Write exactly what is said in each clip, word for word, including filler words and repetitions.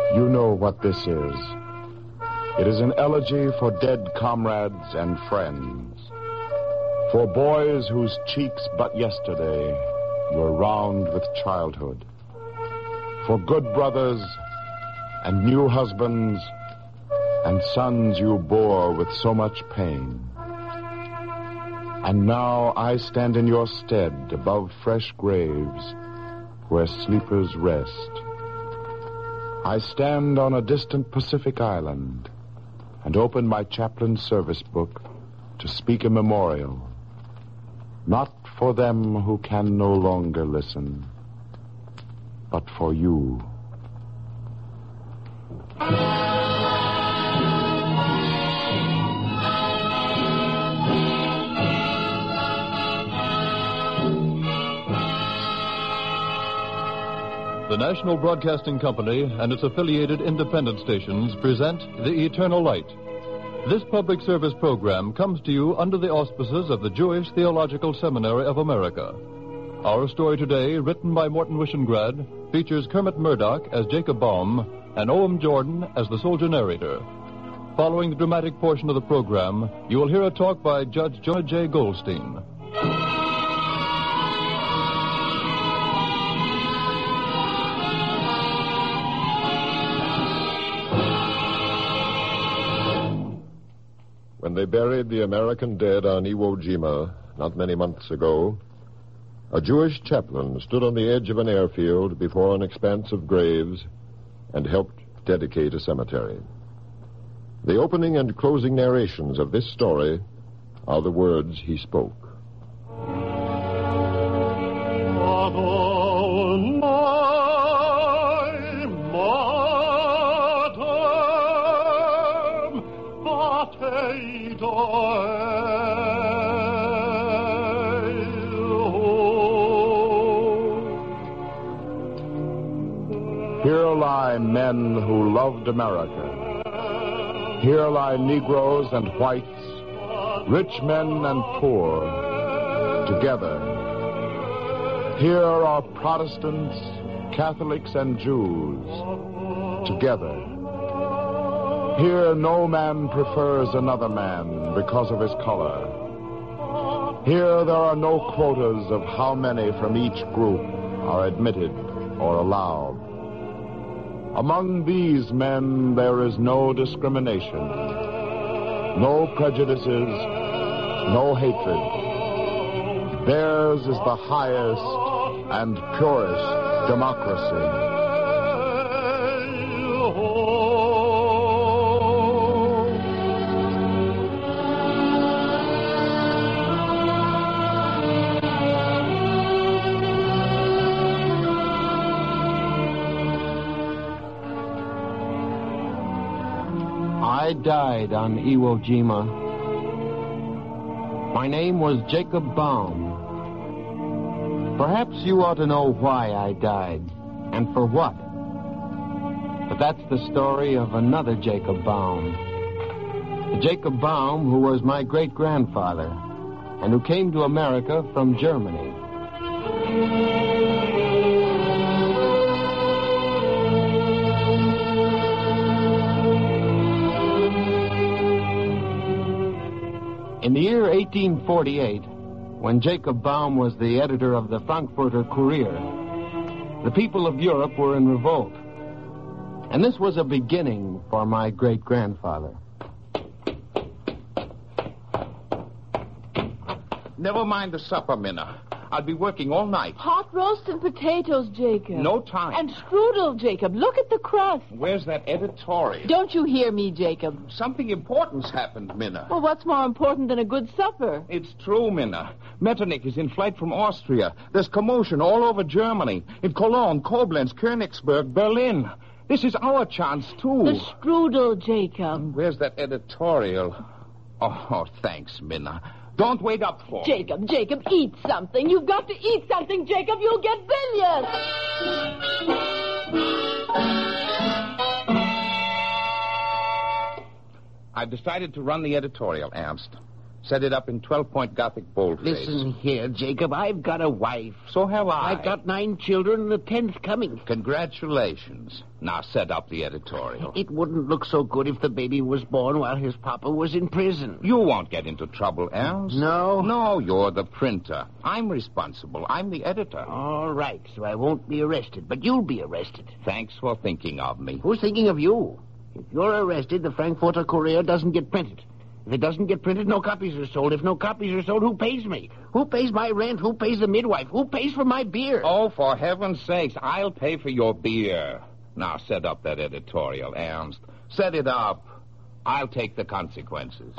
You know what this is. It is an elegy for dead comrades and friends. For boys whose cheeks but yesterday were round with childhood. For good brothers and new husbands and sons you bore with so much pain. And now I stand in your stead above fresh graves where sleepers rest. I stand on a distant Pacific island and open my chaplain's service book to speak a memorial, not for them who can no longer listen, but for you. The National Broadcasting Company and its affiliated independent stations present The Eternal Light. This public service program comes to you under the auspices of the Jewish Theological Seminary of America. Our story today, written by Morton Wishengrad, features Kermit Murdoch as Jacob Baum and Owen Jordan as the soldier narrator. Following the dramatic portion of the program, you will hear a talk by Judge Jonah J. Goldstein. When they buried the American dead on Iwo Jima not many months ago, a Jewish chaplain stood on the edge of an airfield before an expanse of graves and helped dedicate a cemetery. The opening and closing narrations of this story are the words he spoke. Here lie men who loved America. Here lie Negroes and whites, rich men and poor, together. Here are Protestants, Catholics, and Jews, together. Here no man prefers another man because of his color. Here there are no quotas of how many from each group are admitted or allowed. Among these men there is no discrimination, no prejudices, no hatred. Theirs is the highest and purest democracy. I died on Iwo Jima. My name was Jacob Baum. Perhaps you ought to know why I died, and for what. But that's the story of another Jacob Baum. The Jacob Baum who was my great-grandfather, and who came to America from Germany. In the year eighteen forty-eight, when Jacob Baum was the editor of the Frankfurter Kurier, the people of Europe were in revolt. And this was a beginning for my great-grandfather. Never mind the supper, Minna. I'll be working all night. Hot roast and potatoes, Jacob. No time. And strudel, Jacob. Look at the crust. Where's that editorial? Don't you hear me, Jacob? Something important's happened, Minna. Well, what's more important than a good supper? It's true, Minna. Metternich is in flight from Austria. There's commotion all over Germany. In Cologne, Koblenz, Königsberg, Berlin. This is our chance, too. The strudel, Jacob. Where's that editorial? Oh, thanks, Minna. Don't wait up for me. Jacob, Jacob, eat something. You've got to eat something, Jacob. You'll get billions. I've decided to run the editorial, Ernst. Set it up in twelve-point Gothic boldface. Listen here, Jacob. I've got a wife. So have I. I've got nine children and the tenth coming. Congratulations. Now set up the editorial. It wouldn't look so good if the baby was born while his papa was in prison. You won't get into trouble, Ernst. No? No, you're the printer. I'm responsible. I'm the editor. All right, so I won't be arrested, but you'll be arrested. Thanks for thinking of me. Who's thinking of you? If you're arrested, the Frankfurter Courier doesn't get printed. If it doesn't get printed, no copies are sold. If no copies are sold, who pays me? Who pays my rent? Who pays the midwife? Who pays for my beer? Oh, for heaven's sakes, I'll pay for your beer. Now set up that editorial, Ernst. Set it up. I'll take the consequences.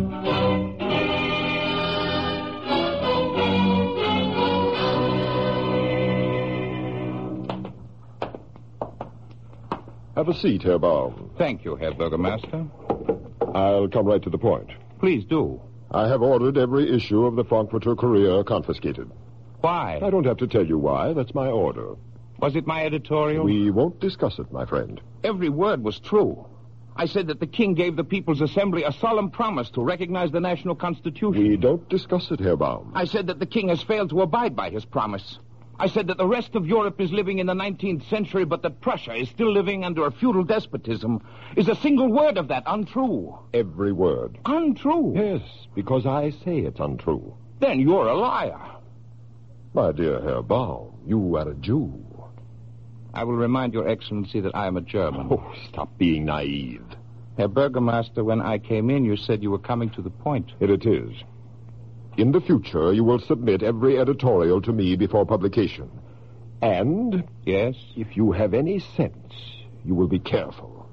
Have a seat, Herr Baum. Thank you, Herr Burgomaster. I'll come right to the point. Please do. I have ordered every issue of the Frankfurter Courier confiscated. Why? I don't have to tell you why. That's my order. Was it my editorial? We won't discuss it, my friend. Every word was true. I said that the king gave the People's Assembly a solemn promise to recognize the national constitution. We don't discuss it, Herr Baum. I said that the king has failed to abide by his promise. I said that the rest of Europe is living in the nineteenth century, but that Prussia is still living under a feudal despotism. Is a single word of that untrue? Every word. Untrue? Yes, because I say it's untrue. Then you're a liar. My dear Herr Baum, you are a Jew. I will remind Your Excellency that I am a German. Oh, stop being naive. Herr Burgomaster, when I came in, you said you were coming to the point. Here it is. In the future, you will submit every editorial to me before publication. And... Yes? If you have any sense, you will be careful.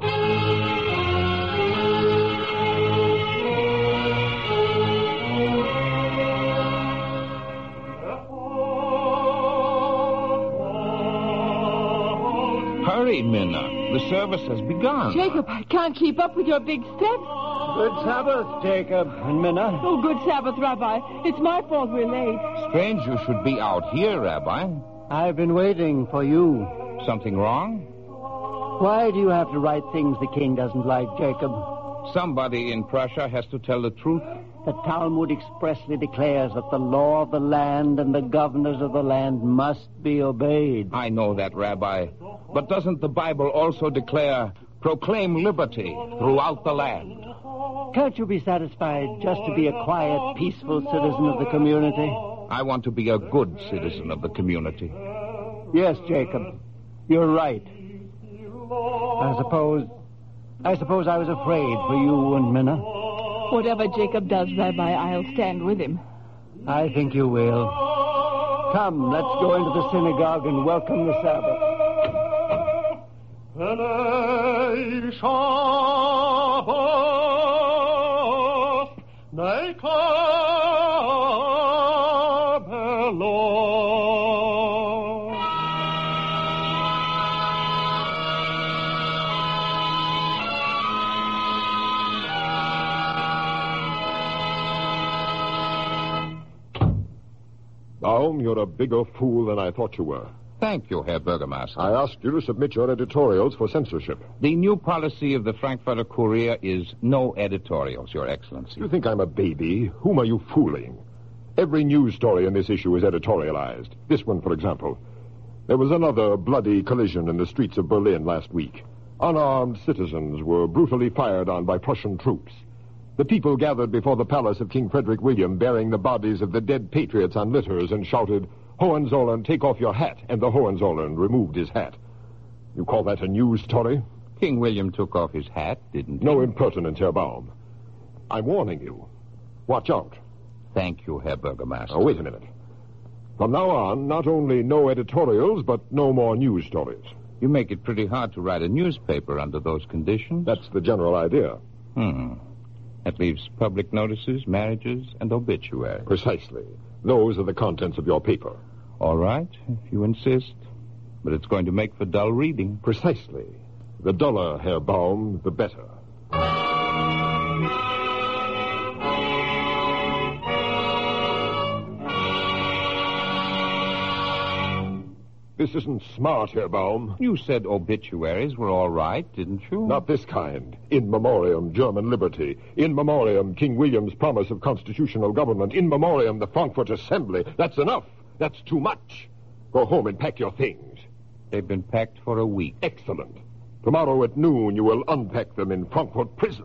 Hurry, Minna. The service has begun. Jacob, I can't keep up with your big steps. Good Sabbath, Jacob and Minna. Oh, good Sabbath, Rabbi. It's my fault we're late. Strange you should be out here, Rabbi. I've been waiting for you. Something wrong? Why do you have to write things the king doesn't like, Jacob? Somebody in Prussia has to tell the truth. The Talmud expressly declares that the law of the land and the governors of the land must be obeyed. I know that, Rabbi. But doesn't the Bible also declare, proclaim liberty throughout the land? Can't you be satisfied just to be a quiet, peaceful citizen of the community? I want to be a good citizen of the community. Yes, Jacob. You're right. I suppose... I suppose I was afraid for you and Minna. Whatever Jacob does, Rabbi, I'll stand with him. I think you will. Come, let's go into the synagogue and welcome the Sabbath. Baum, you're a bigger fool than I thought you were. Thank you, Herr Burgomaster. I asked you to submit your editorials for censorship. The new policy of the Frankfurter Courier is no editorials, Your Excellency. You think I'm a baby? Whom are you fooling? Every news story in this issue is editorialized. This one, for example. There was another bloody collision in the streets of Berlin last week. Unarmed citizens were brutally fired on by Prussian troops. The people gathered before the palace of King Frederick William bearing the bodies of the dead patriots on litters and shouted, "Hohenzollern, take off your hat," and the Hohenzollern removed his hat. You call that a news story? King William took off his hat, didn't he? No impertinence, Herr Baum. I'm warning you. Watch out. Thank you, Herr Burgomaster. Oh, wait a minute. From now on, not only no editorials, but no more news stories. You make it pretty hard to write a newspaper under those conditions. That's the general idea. Hmm. That leaves public notices, marriages, and obituaries. Precisely. Those are the contents of your paper. All right, if you insist. But it's going to make for dull reading. Precisely. The duller, Herr Baum, the better. This isn't smart, Herr Baum. You said obituaries were all right, didn't you? Not this kind. In memoriam, German liberty. In memoriam, King William's promise of constitutional government. In memoriam, the Frankfurt Assembly. That's enough. That's too much. Go home and pack your things. They've been packed for a week. Excellent. Tomorrow at noon, you will unpack them in Frankfurt prison.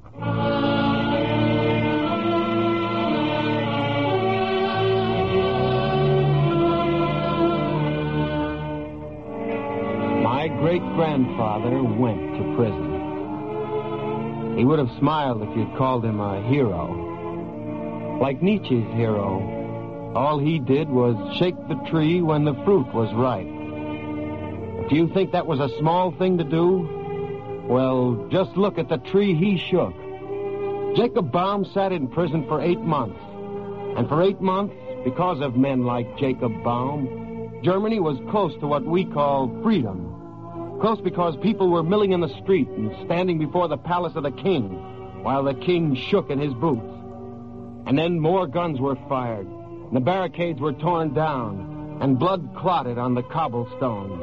My great-grandfather went to prison. He would have smiled if you'd called him a hero. Like Nietzsche's hero, all he did was shake the tree when the fruit was ripe. Do you think that was a small thing to do? Well, just look at the tree he shook. Jacob Baum sat in prison for eight months. And for eight months, because of men like Jacob Baum, Germany was close to what we call freedom. Close because people were milling in the street and standing before the palace of the king, while the king shook in his boots. And then more guns were fired, and the barricades were torn down, and blood clotted on the cobblestones.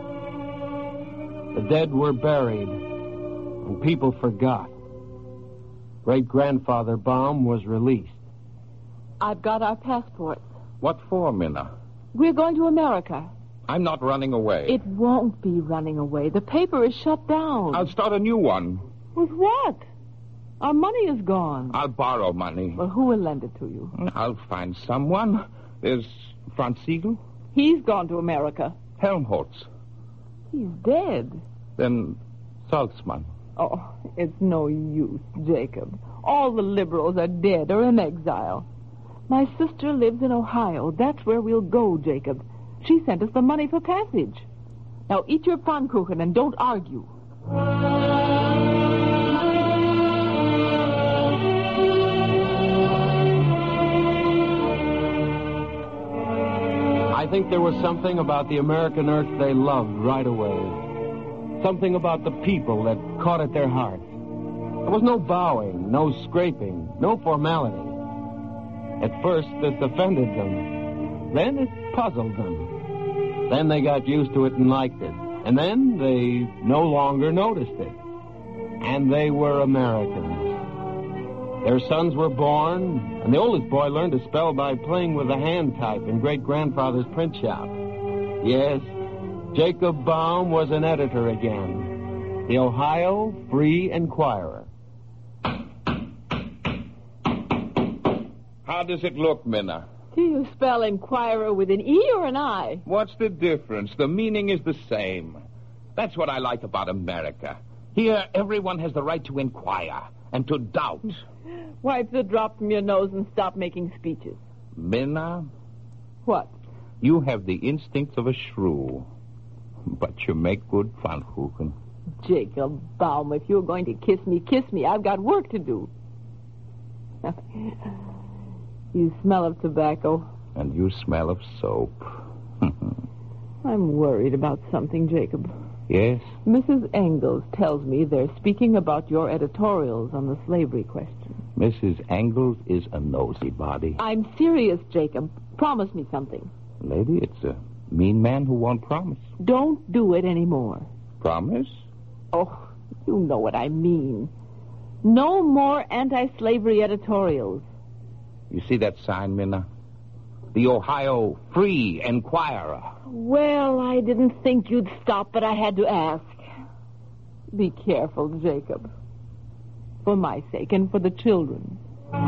The dead were buried, and people forgot. Great-grandfather Baum was released. I've got our passports. What for, Minna? We're going to America. I'm not running away. It won't be running away. The paper is shut down. I'll start a new one. With what? Our money is gone. I'll borrow money. Well, who will lend it to you? I'll find someone. There's Franz Siegel. He's gone to America. Helmholtz. He's dead. Then Salzman. Oh, it's no use, Jacob. All the liberals are dead or in exile. My sister lives in Ohio. That's where we'll go, Jacob. She sent us the money for passage. Now eat your pfannkuchen and don't argue. I think there was something about the American earth they loved right away. Something about the people that caught at their hearts. There was no bowing, no scraping, no formality. At first, this offended them. Then it puzzled them. Then they got used to it and liked it. And then they no longer noticed it. And they were Americans. Their sons were born, and the oldest boy learned to spell by playing with the hand type in great-grandfather's print shop. Yes, Jacob Baum was an editor again. The Ohio Free Enquirer. How does it look, Minna? Do you spell Enquirer with an E or an I? What's the difference? The meaning is the same. That's what I like about America. Here, everyone has the right to inquire and to doubt. Wipe the drop from your nose and stop making speeches. Minna? What? You have the instincts of a shrew, but you make good pfannkuchen. Jacob Baum, if you're going to kiss me, kiss me. I've got work to do. You smell of tobacco. And you smell of soap. I'm worried about something, Jacob. Yes? Missus Engels tells me they're speaking about your editorials on the slavery question. Missus Engels is a nosy body. I'm serious, Jacob. Promise me something. Lady, it's a mean man who won't promise. Don't do it anymore. Promise? Oh, you know what I mean. No more anti-slavery editorials. You see that sign, Minna? The Ohio Free Enquirer. Well, I didn't think you'd stop, but I had to ask. Be careful, Jacob. For my sake and for the children.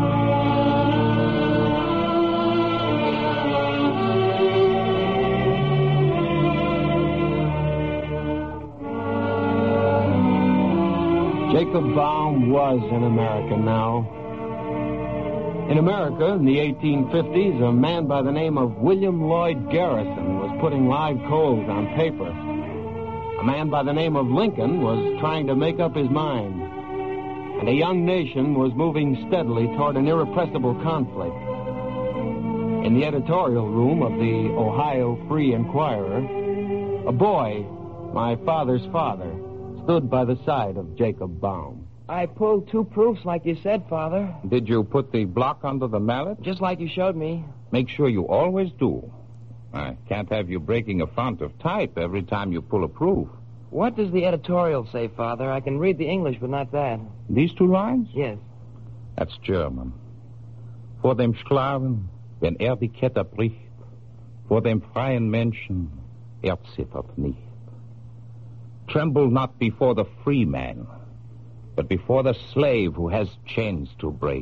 Jacob Baum was an American now. In America, in the eighteen fifties, a man by the name of William Lloyd Garrison was putting live coals on paper. A man by the name of Lincoln was trying to make up his mind. And a young nation was moving steadily toward an irrepressible conflict. In the editorial room of the Ohio Free Enquirer, a boy, my father's father, stood by the side of Jacob Baum. I pulled two proofs like you said, Father. Did you put the block under the mallet? Just like you showed me. Make sure you always do. I can't have you breaking a font of type every time you pull a proof. What does the editorial say, Father? I can read the English, but not that. These two lines? Yes. That's German. Vor dem Sklaven, wenn er die Kette bricht, vor dem freien Menschen, er zittert nicht. Tremble not before the free man, but before the slave who has chains to break.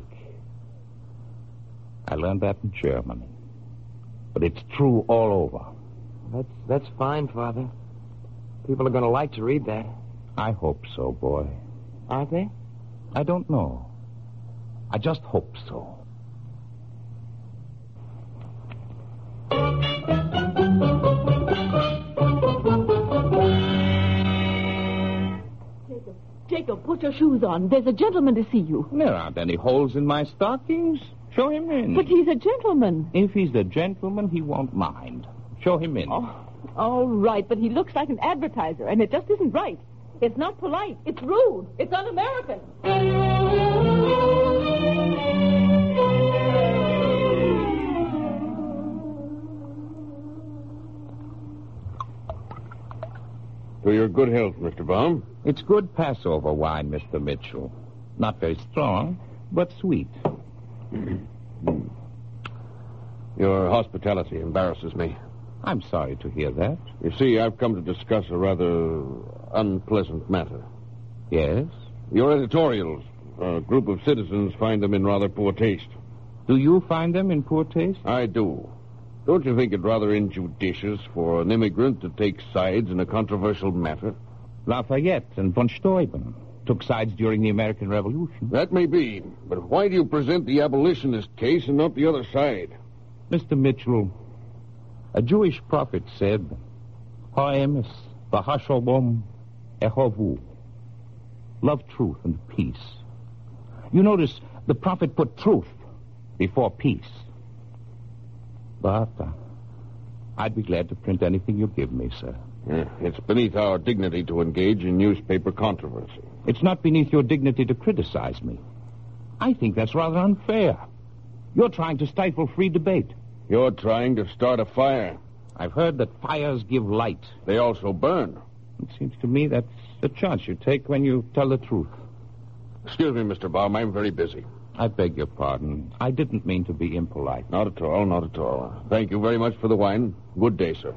I learned that in German. But it's true all over. That's that's fine, Father. People are going to like to read that. I hope so, boy. Aren't they? I don't know. I just hope so. Jacob, Jacob, put your shoes on. There's a gentleman to see you. There aren't any holes in my stockings. Show him in. But he's a gentleman. If he's a gentleman, he won't mind. Show him in. Oh, all right, but he looks like an advertiser, and it just isn't right. It's not polite. It's rude. It's un-American. To your good health, Mister Baum. It's good Passover wine, Mister Mitchell. Not very strong, but sweet. Your hospitality embarrasses me. I'm sorry to hear that. You see, I've come to discuss a rather unpleasant matter. Yes? Your editorials. A group of citizens find them in rather poor taste. Do you find them in poor taste? I do. Don't you think it rather injudicious for an immigrant to take sides in a controversial matter? Lafayette and von Steuben took sides during the American Revolution. That may be, but why do you present the abolitionist case and not the other side? Mister Mitchell, a Jewish prophet said, Ha'emes v'hashalom ehovu. Love truth and peace. You notice the prophet put truth before peace. But uh, I'd be glad to print anything you give me, sir. Yeah, it's beneath our dignity to engage in newspaper controversy. It's not beneath your dignity to criticize me. I think that's rather unfair. You're trying to stifle free debate. You're trying to start a fire. I've heard that fires give light. They also burn. It seems to me that's the chance you take when you tell the truth. Excuse me, Mister Baum, I'm very busy. I beg your pardon. I didn't mean to be impolite. Not at all, not at all. Thank you very much for the wine. Good day, sir.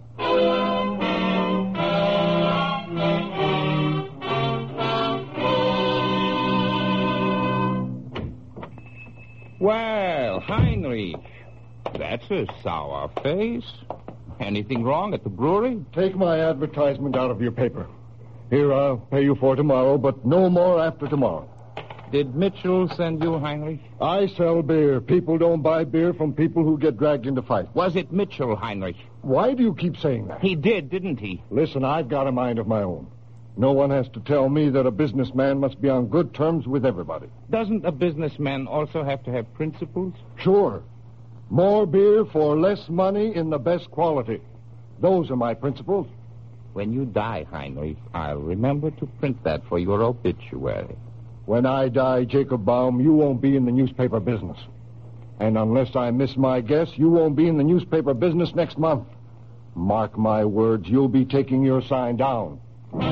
Well, Heinrich, that's a sour face. Anything wrong at the brewery? Take my advertisement out of your paper. Here, I'll pay you for tomorrow, but no more after tomorrow. Did Mitchell send you, Heinrich? I sell beer. People don't buy beer from people who get dragged into fights. Was it Mitchell, Heinrich? Why do you keep saying that? He did, didn't he? Listen, I've got a mind of my own. No one has to tell me that a businessman must be on good terms with everybody. Doesn't a businessman also have to have principles? Sure. More beer for less money in the best quality. Those are my principles. When you die, Heinrich, I'll remember to print that for your obituary. When I die, Jacob Baum, you won't be in the newspaper business. And unless I miss my guess, you won't be in the newspaper business next month. Mark my words, you'll be taking your sign down.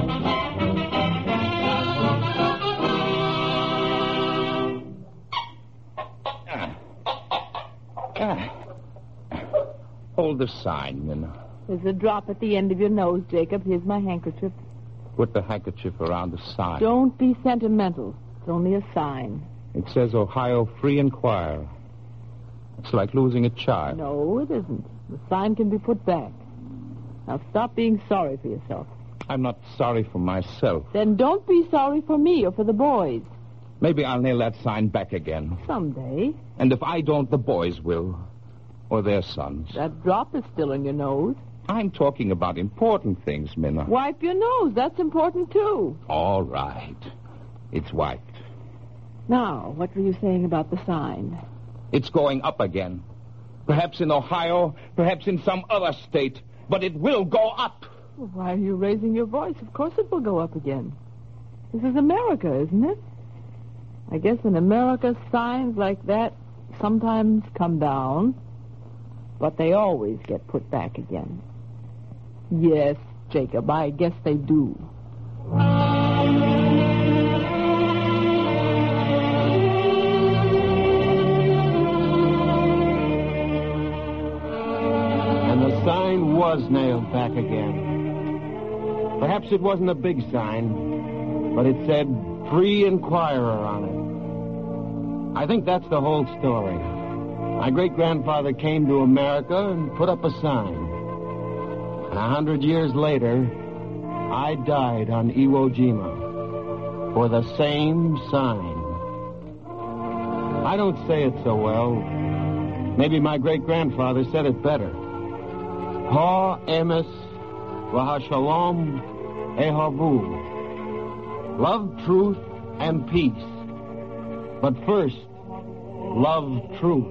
Ah. Ah. Hold the sign, Minna. There's a drop at the end of your nose, Jacob. Here's my handkerchief. Put the handkerchief around the sign. Don't be sentimental. It's only a sign. It says Ohio Free Inquirer. It's like losing a child. No, it isn't. The sign can be put back. Now stop being sorry for yourself. I'm not sorry for myself. Then don't be sorry for me or for the boys. Maybe I'll nail that sign back again. Someday. And if I don't, the boys will. Or their sons. That drop is still in your nose. I'm talking about important things, Minna. Wipe your nose. That's important, too. All right. It's wiped. Now, what were you saying about the sign? It's going up again. Perhaps in Ohio, perhaps in some other state. But it will go up. Well, why are you raising your voice? Of course it will go up again. This is America, isn't it? I guess in America, signs like that sometimes come down. But they always get put back again. Yes, Jacob, I guess they do. And the sign was nailed back again. Perhaps it wasn't a big sign, but it said Free Inquirer on it. I think that's the whole story. My great-grandfather came to America and put up a sign. And a hundred years later, I died on Iwo Jima for the same sign. I don't say it so well. Maybe my great-grandfather said it better. Ha emes v'hashalom ehavu. Love, truth, and peace. But first, love truth.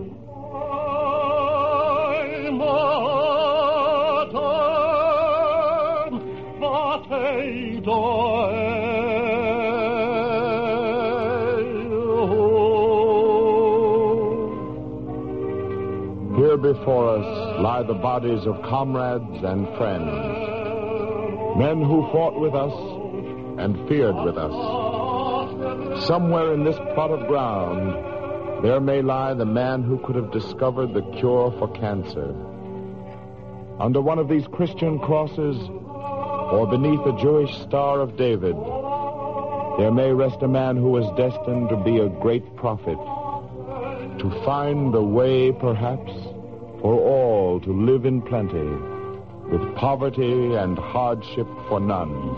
Here before us lie the bodies of comrades and friends, men who fought with us and feared with us. Somewhere in this plot of ground, there may lie the man who could have discovered the cure for cancer. Under one of these Christian crosses, or beneath a Jewish Star of David, there may rest a man who was destined to be a great prophet, to find the way, perhaps, for all to live in plenty, with poverty and hardship for none.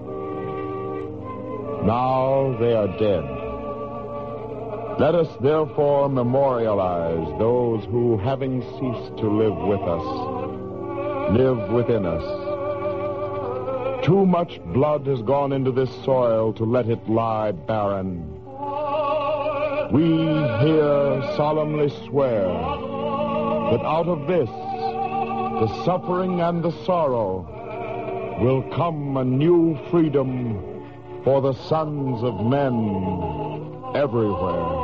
Now they are dead. Let us therefore memorialize those who, having ceased to live with us, live within us. Too much blood has gone into this soil to let it lie barren. We here solemnly swear that out of this, the suffering and the sorrow, will come a new freedom for the sons of men everywhere.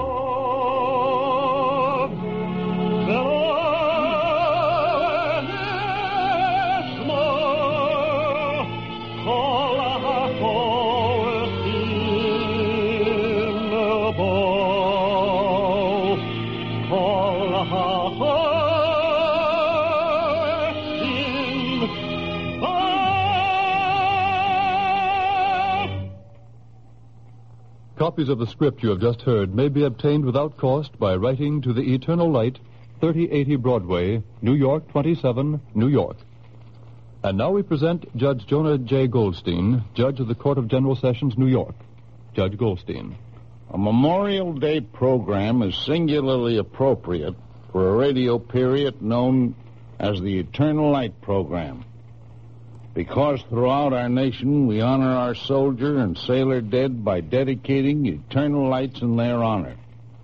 Copies of the script you have just heard may be obtained without cost by writing to the Eternal Light, thirty eighty Broadway, New York twenty-seven, New York. And now we present Judge Jonah J. Goldstein, Judge of the Court of General Sessions, New York. Judge Goldstein. A Memorial Day program is singularly appropriate for a radio period known as the Eternal Light program, because throughout our nation we honor our soldier and sailor dead by dedicating eternal lights in their honor.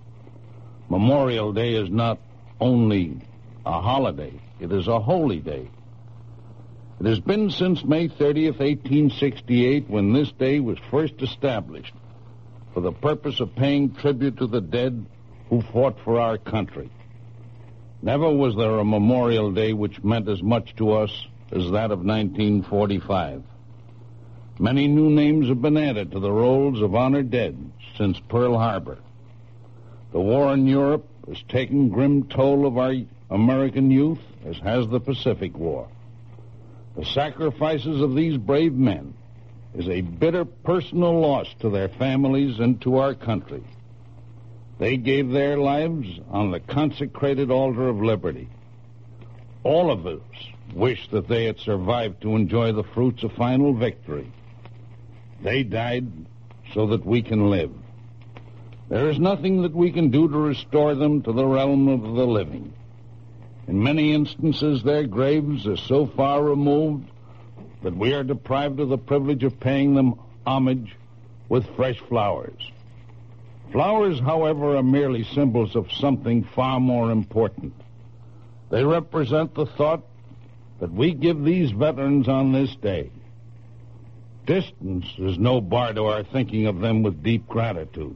Memorial Day is not only a holiday, it is a holy day. It has been since May thirtieth, eighteen sixty-eight, when this day was first established for the purpose of paying tribute to the dead who fought for our country. Never was there a Memorial Day which meant as much to us as that of nineteen forty-five. Many new names have been added to the rolls of honored dead since Pearl Harbor. The war in Europe has taken grim toll of our American youth, as has the Pacific War. The sacrifices of these brave men is a bitter personal loss to their families and to our country. They gave their lives on the consecrated altar of liberty. All of us wish that they had survived to enjoy the fruits of final victory. They died so that we can live. There is nothing that we can do to restore them to the realm of the living. In many instances, their graves are so far removed that we are deprived of the privilege of paying them homage with fresh flowers. Flowers, however, are merely symbols of something far more important. They represent the thought that we give these veterans on this day. Distance is no bar to our thinking of them with deep gratitude.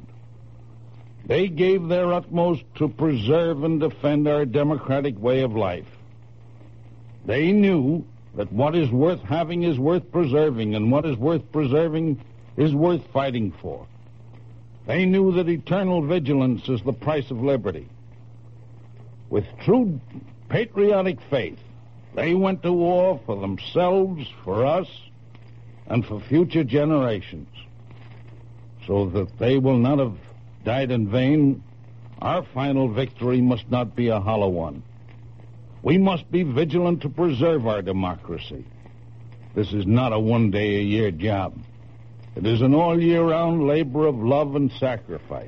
They gave their utmost to preserve and defend our democratic way of life. They knew that what is worth having is worth preserving, and what is worth preserving is worth fighting for. They knew that eternal vigilance is the price of liberty. With true patriotic faith, they went to war for themselves, for us, and for future generations. So that they will not have died in vain, our final victory must not be a hollow one. We must be vigilant to preserve our democracy. This is not a one-day-a-year job. It is an all-year-round labor of love and sacrifice.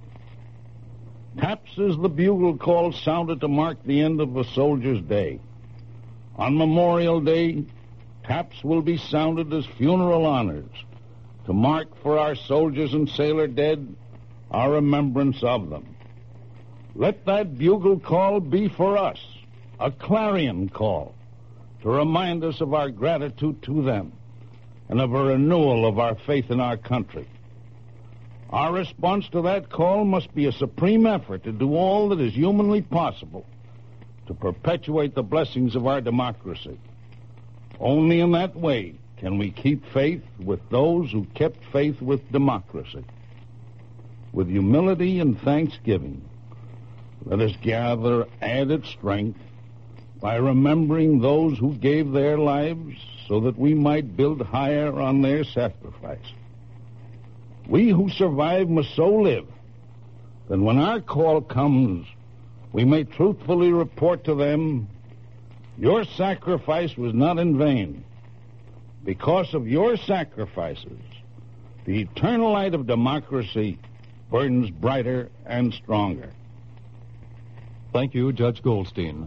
Taps is the bugle call sounded to mark the end of a soldier's day. On Memorial Day, taps will be sounded as funeral honors to mark for our soldiers and sailor dead our remembrance of them. Let that bugle call be for us a clarion call to remind us of our gratitude to them and of a renewal of our faith in our country. Our response to that call must be a supreme effort to do all that is humanly possible to perpetuate the blessings of our democracy. Only in that way can we keep faith with those who kept faith with democracy. With humility and thanksgiving, let us gather added strength by remembering those who gave their lives so that we might build higher on their sacrifice. We who survive must so live that when our call comes, we may truthfully report to them, your sacrifice was not in vain. Because of your sacrifices, the eternal light of democracy burns brighter and stronger. Thank you, Judge Goldstein.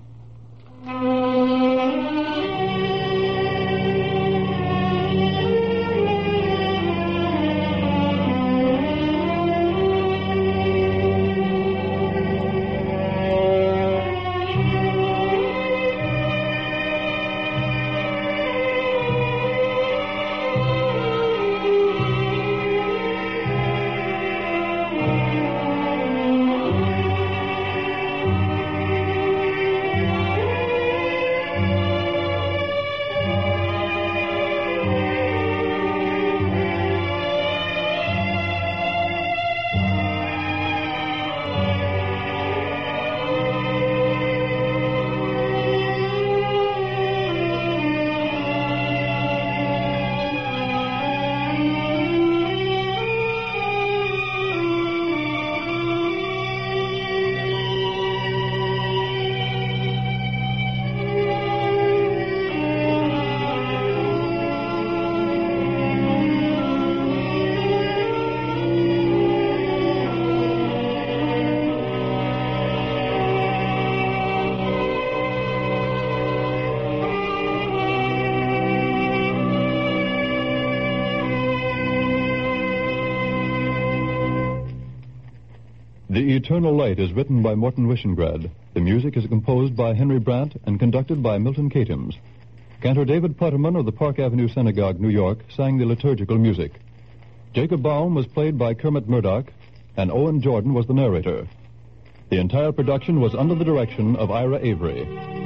The Eternal Light is written by Morton Wishengrad. The music is composed by Henry Brandt and conducted by Milton Katims. Cantor David Putterman of the Park Avenue Synagogue, New York, sang the liturgical music. Jacob Baum was played by Kermit Murdoch, and Owen Jordan was the narrator. The entire production was under the direction of Ira Avery.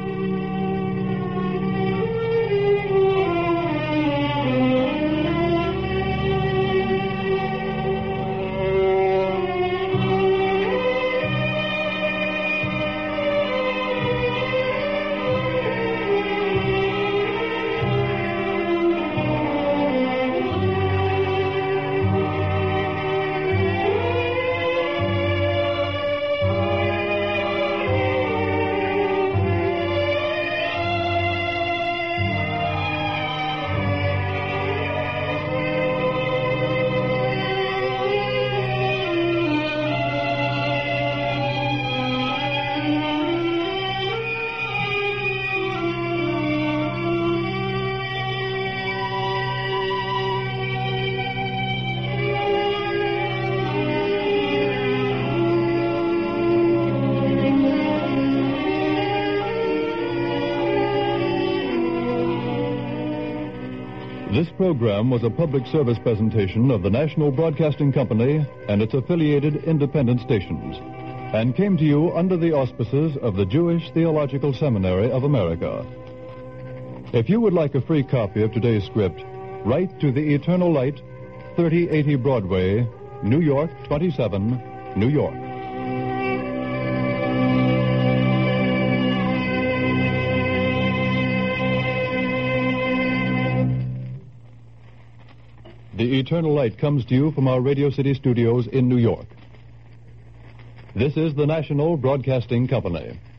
This program was a public service presentation of the National Broadcasting Company and its affiliated independent stations, and came to you under the auspices of the Jewish Theological Seminary of America. If you would like a free copy of today's script, write to The Eternal Light, thirty eighty Broadway, New York, twenty-seven, New York. The Eternal Light comes to you from our Radio City studios in New York. This is the National Broadcasting Company.